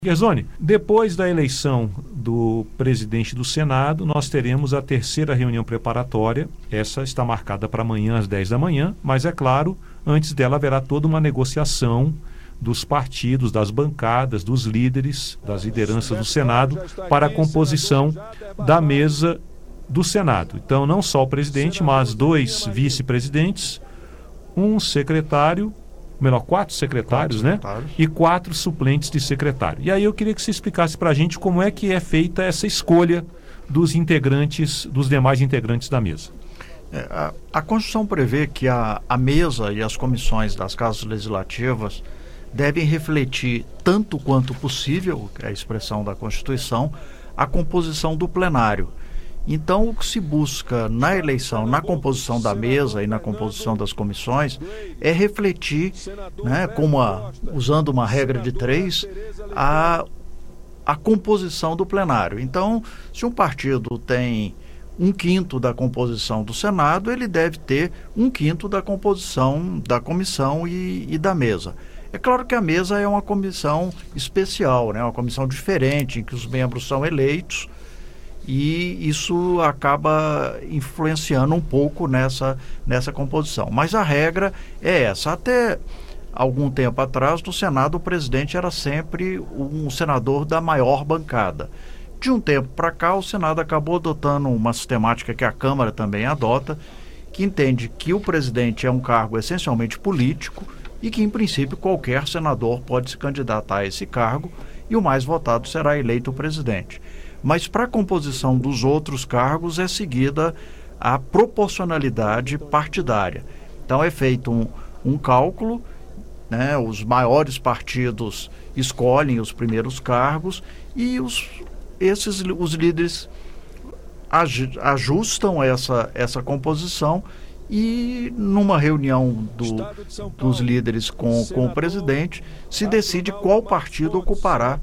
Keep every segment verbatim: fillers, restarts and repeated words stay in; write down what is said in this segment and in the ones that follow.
Guerzoni, depois da eleição do presidente do Senado, nós teremos a terceira reunião preparatória. Essa está marcada para amanhã às dez da manhã, mas é claro, antes dela haverá toda uma negociação dos partidos, das bancadas, dos líderes, das lideranças do Senado para a composição da mesa do Senado. Então, não só o presidente, mas dois vice-presidentes, um secretário, melhor, quatro secretários, quatro né? secretários. E quatro suplentes de secretário. E aí eu queria que você explicasse para a gente como é que é feita essa escolha dos integrantes, dos demais integrantes da mesa. É, a, a Constituição prevê que a, a mesa e as comissões das casas legislativas devem refletir, tanto quanto possível, é a expressão da Constituição, a composição do plenário. Então, o que se busca na eleição, na composição da mesa e na composição das comissões, é refletir, né, como a, usando uma regra de três, a, a composição do plenário. Então, se um partido tem um quinto da composição do Senado, ele deve ter um quinto da composição da comissão e, e da mesa. É claro que a mesa é uma comissão especial, né, uma comissão diferente, em que os membros são eleitos, e isso acaba influenciando um pouco nessa, nessa composição. Mas a regra é essa. Até algum tempo atrás, no Senado, o presidente era sempre um senador da maior bancada. De um tempo para cá, o Senado acabou adotando uma sistemática que a Câmara também adota, que entende que o presidente é um cargo essencialmente político e que, em princípio, qualquer senador pode se candidatar a esse cargo e o mais votado será eleito o presidente. Mas para a composição dos outros cargos é seguida a proporcionalidade partidária. Então é feito um, um cálculo, né, os maiores partidos escolhem os primeiros cargos e os, esses, os líderes ajustam essa, essa composição e numa reunião do, dos líderes com, com o presidente se decide qual partido ocupará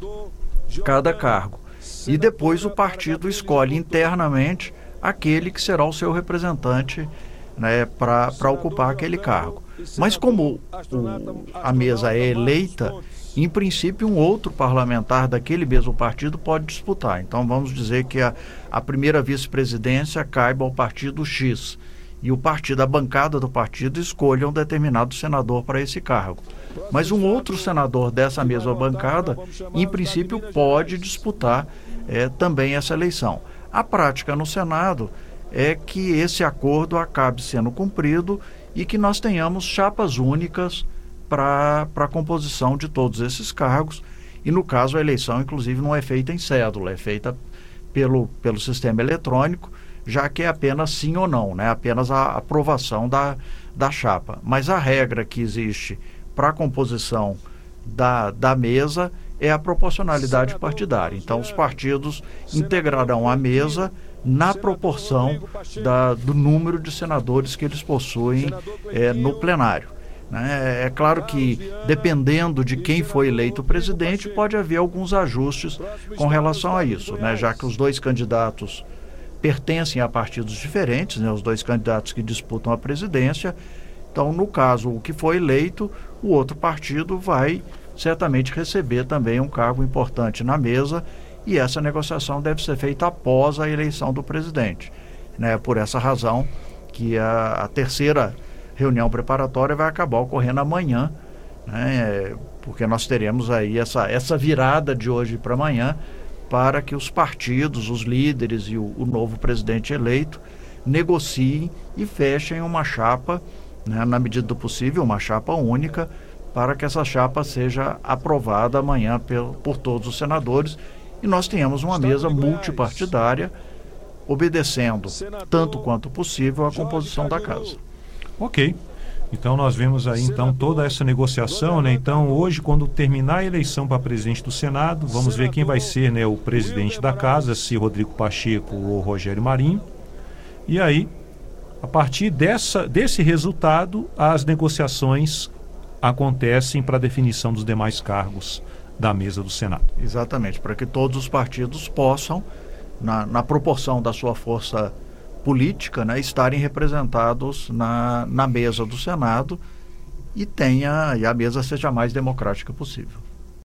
cada cargo. E depois o partido escolhe internamente aquele que será o seu representante, né, para ocupar aquele cargo. Mas como o, a mesa é eleita, em princípio um outro parlamentar daquele mesmo partido pode disputar. Então vamos dizer que a, a primeira vice-presidência caiba ao partido X e o partido, a bancada do partido escolha um determinado senador para esse cargo. Mas um outro senador dessa mesma bancada, em princípio, pode disputar é, também essa eleição. A prática no Senado é que esse acordo acabe sendo cumprido e que nós tenhamos chapas únicas para a composição de todos esses cargos. E, no caso, a eleição, inclusive, não é feita em cédula, é feita pelo, pelo sistema eletrônico, já que é apenas sim ou não, né? Apenas a aprovação da, da chapa. Mas a regra que existe para a composição da, da mesa é a proporcionalidade partidária. Então, os partidos integrarão a mesa na proporção da, do número de senadores que eles possuem é, no plenário. Né? É claro que, dependendo de quem foi eleito presidente, pode haver alguns ajustes com relação a isso, né? Já que os dois candidatos pertencem a partidos diferentes, né? Os dois candidatos que disputam a presidência. Então, no caso, o que foi eleito, o outro partido vai certamente receber também um cargo importante na mesa e essa negociação deve ser feita após a eleição do presidente. Né? Por essa razão que a, a terceira reunião preparatória vai acabar ocorrendo amanhã, né? Porque nós teremos aí essa, essa virada de hoje para amanhã para que os partidos, os líderes e o, o novo presidente eleito negociem e fechem uma chapa, né, na medida do possível, uma chapa única, para que essa chapa seja aprovada amanhã por, por todos os senadores e nós tenhamos uma mesa multipartidária, obedecendo, tanto quanto possível, a composição da casa. Ok. Então nós vemos aí então toda essa negociação, né? Então hoje, quando terminar a eleição para presidente do Senado, vamos ver quem vai ser, né, o presidente da casa, se Rodrigo Pacheco ou Rogério Marinho. E aí, a partir dessa, desse resultado, as negociações acontecem para a definição dos demais cargos da mesa do Senado. Exatamente, para que todos os partidos possam, na, na proporção da sua força política, né, estarem representados na, na mesa do Senado e tenha e a mesa seja a mais democrática possível.